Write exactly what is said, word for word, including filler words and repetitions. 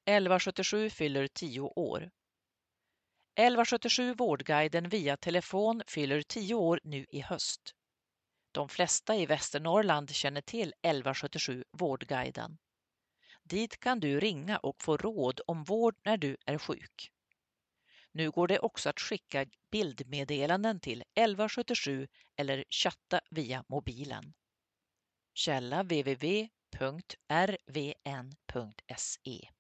elva sjuttiosju fyller tio år. elva sjuttiosju Vårdguiden via telefon fyller tio år nu i höst. De flesta i Västernorrland känner till elva sjuttiosju Vårdguiden. Dit kan du ringa och få råd om vård när du är sjuk. Nu går det också att skicka bildmeddelanden till elva sjuttiosju eller chatta via mobilen. Källa w w w punkt r v n punkt s e